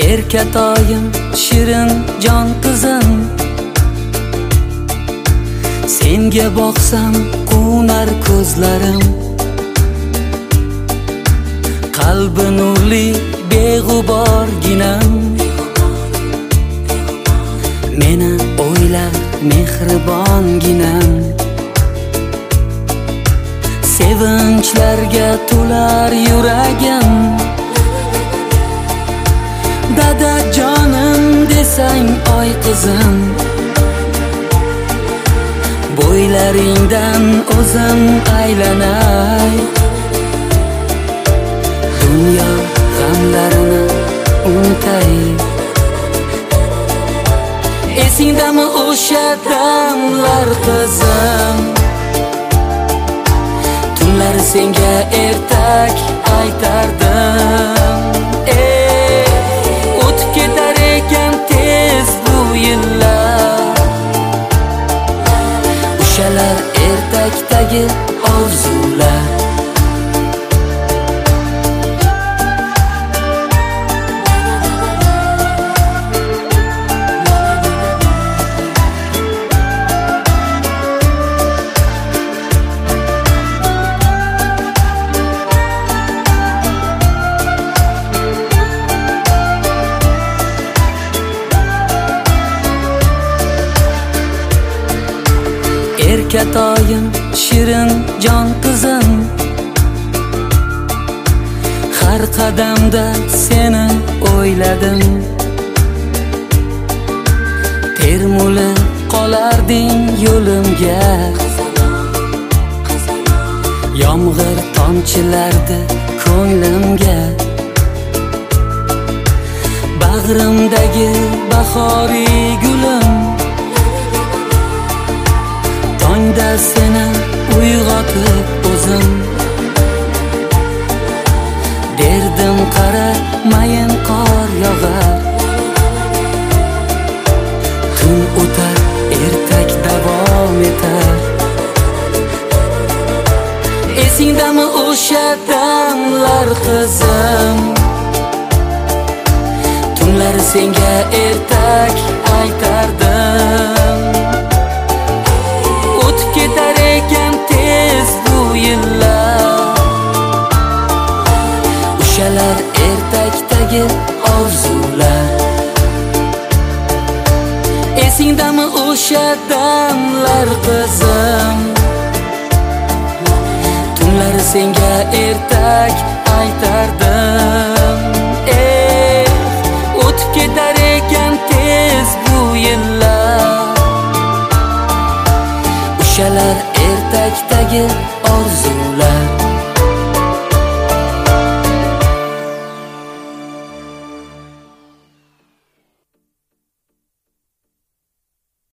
Erkatoyim, shirin jon qizim, senga boqsam qunar ko'zlarim. Qalbi nurli beg'uborginam, meni o'ylar mehribonginam. Sevinchlarga to'lar yuragim, dada jonim desang oy qizim. Bo'ylaringdan o'zim aylanay, dunyo g'amlarini unutay. Esingdami o'sha damlar qizim, tunlar senga ertak aytardim. O'tib ketar ekan tez bu yillar, o'shalar ertakdagi orzular. Erkatoyim, shirin jon qizim, har qadamda seni o'yladim. Termulib qolarding yo'limga, yomg'ir tomchilardi ko'nglimga. Bag'rimdagi bahoriy gulim, tongda seni uyg'otib o'zim derdim, qara mayin qor yog'ar. Tun o'tar, ertak davom etar. Esingdami o'sha damlar qizim, tunlar senga ertak aytardim. Ketar ekan tez bu yillar, o'shalar ertakdagi orzular. Esingdami o'sha damlar qizim, tunlar senga ertak aytardim. O'tib ketar ekan tez bu yillar, o'shalar ertakdagi